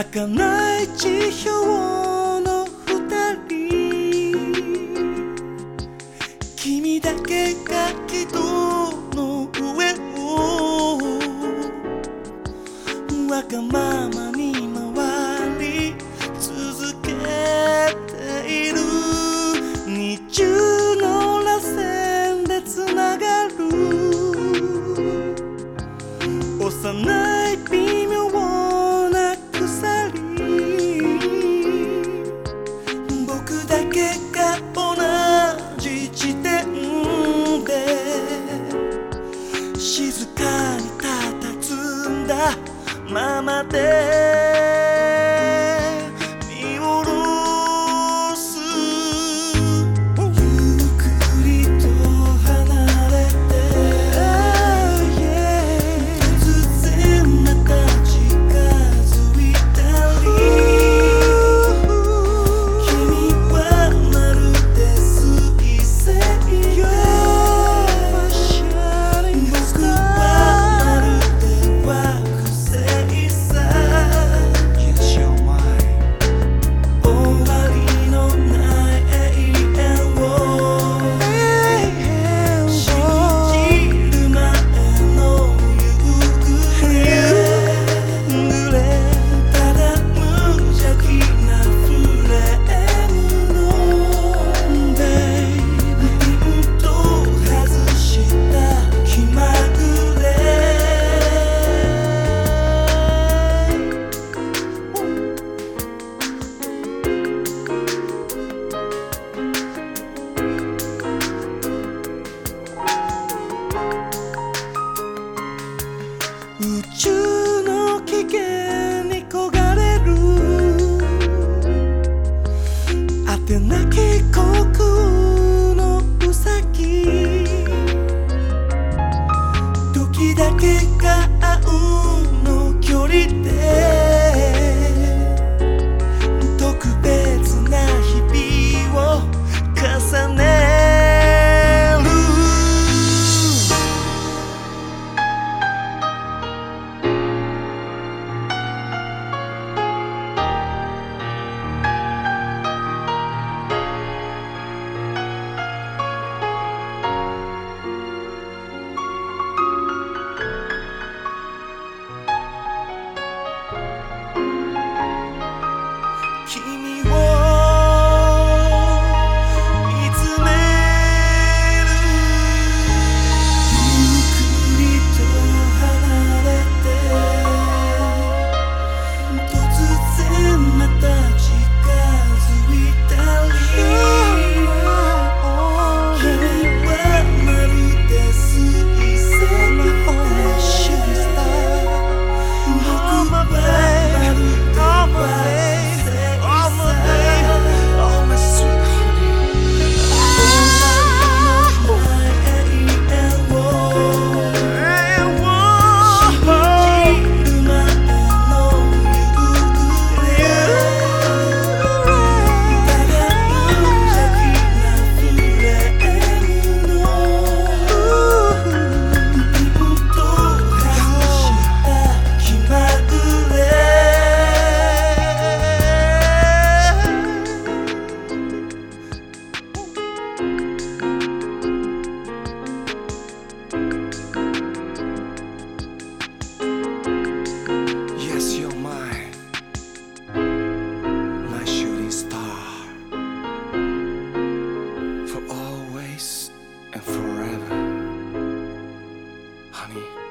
儚い地表の二人、君だけが軌道の上をわがままに回り続けている。二重の螺旋でつながる幼い微妙な鎖、僕だけが同じ地点で静かに佇んだままで見下ろす。ゆっくりと離れて突然また近づいたり、君はまるで水星よ、僕はまるで惑星さ。Yes, you're mine. 終わりのない永遠を信じる前の夕暮れ、ただ無邪気なフレームのピンと外した気まぐれ。宇宙の起源に焦がれる果てなき虚空のウサギ、時だけが愛の距離で特別な日々を重ねる。君を見つめる。ゆっくりと離れて突然また近づいたり、君はまるで水星よ、僕はまるで惑星。Yes, you're mine, my shooting star, for always and forever, honey.